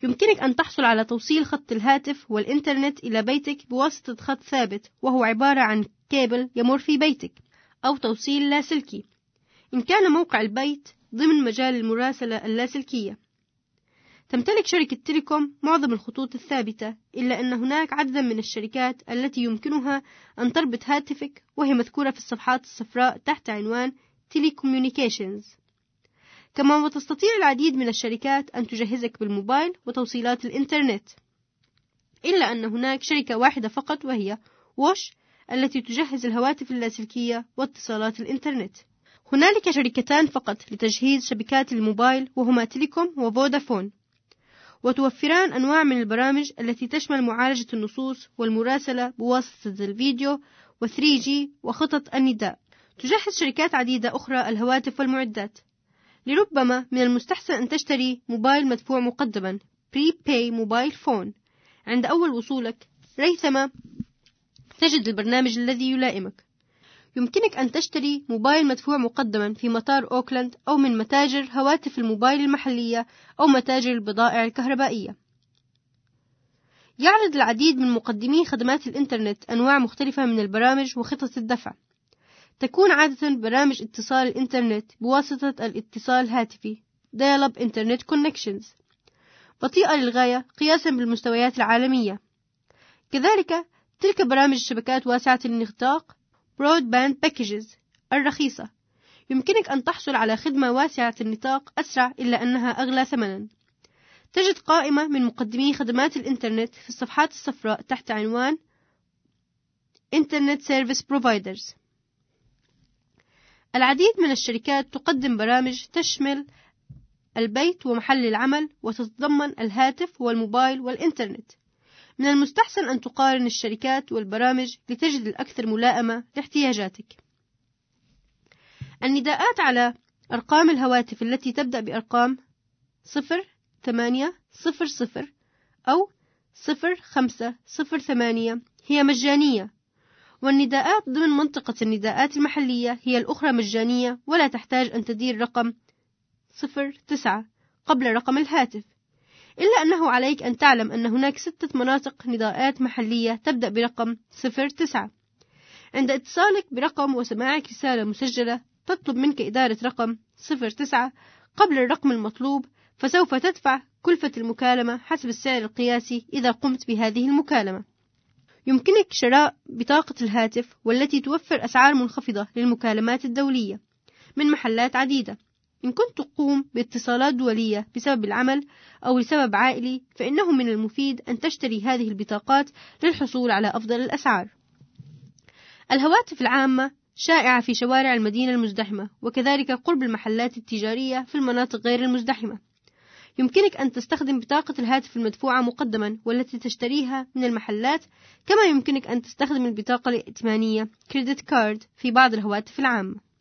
يمكنك أن تحصل على توصيل خط الهاتف والإنترنت إلى بيتك بواسطة خط ثابت، وهو عبارة عن كابل يمر في بيتك، أو توصيل لاسلكي إن كان موقع البيت ضمن مجال المراسلة اللاسلكية. تمتلك شركة تيليكوم معظم الخطوط الثابتة، إلا أن هناك عددا من الشركات التي يمكنها أن تربط هاتفك، وهي مذكورة في الصفحات الصفراء تحت عنوان تيليكوميونيكيشنز. كما وتستطيع العديد من الشركات أن تجهزك بالموبايل وتوصيلات الإنترنت، إلا أن هناك شركة واحدة فقط وهي ووش التي تجهز الهواتف اللاسلكية واتصالات الإنترنت. هنالك شركتان فقط لتجهيز شبكات الموبايل، وهما تيليكوم وفودافون، وتوفران أنواع من البرامج التي تشمل معالجة النصوص والمراسلة بواسطة الفيديو و3G وخطط النداء. تجهز شركات عديدة أخرى الهواتف والمعدات. لربما من المستحسن أن تشتري موبايل مدفوع مقدما Prepay موبايل فون عند أول وصولك، ريثما تجد البرنامج الذي يلائمك. يمكنك أن تشتري موبايل مدفوع مقدما في مطار أوكلاند أو من متاجر هواتف الموبايل المحلية أو متاجر البضائع الكهربائية. يعرض العديد من مقدمي خدمات الإنترنت أنواع مختلفة من البرامج وخطط الدفع. تكون عادة برامج اتصال الإنترنت بواسطة الاتصال الهاتفي Dial-up Internet Connections بطيئة للغاية قياسا بالمستويات العالمية. كذلك تلك برامج الشبكات واسعة النطاق Broadband Packages الرخيصة. يمكنك أن تحصل على خدمة واسعة النطاق أسرع، إلا أنها أغلى ثمنا. تجد قائمة من مقدمي خدمات الإنترنت في الصفحات الصفراء تحت عنوان Internet Service Providers. العديد من الشركات تقدم برامج تشمل البيت ومحل العمل، وتتضمن الهاتف والموبايل والإنترنت. من المستحسن أن تقارن الشركات والبرامج لتجد الأكثر ملائمة لاحتياجاتك. النداءات على أرقام الهواتف التي تبدأ بأرقام 0800 أو 0508 هي مجانية، والنداءات ضمن منطقة النداءات المحلية هي الأخرى مجانية، ولا تحتاج أن تدير رقم 09 قبل رقم الهاتف. إلا أنه عليك أن تعلم أن هناك 6 مناطق نداءات محلية تبدأ برقم 09. عند اتصالك برقم وسماعك رسالة مسجلة تطلب منك إدارة رقم 09 قبل الرقم المطلوب، فسوف تدفع كلفة المكالمة حسب السعر القياسي إذا قمت بهذه المكالمة. يمكنك شراء بطاقة الهاتف، والتي توفر أسعار منخفضة للمكالمات الدولية من محلات عديدة. إن كنت تقوم باتصالات دولية بسبب العمل أو لسبب عائلي، فإنه من المفيد أن تشتري هذه البطاقات للحصول على أفضل الأسعار. الهواتف العامة شائعة في شوارع المدينة المزدحمة، وكذلك قرب المحلات التجارية في المناطق غير المزدحمة. يمكنك أن تستخدم بطاقة الهاتف المدفوعة مقدما والتي تشتريها من المحلات، كما يمكنك أن تستخدم البطاقة الائتمانية كريدت كارد في بعض الهواتف العامة.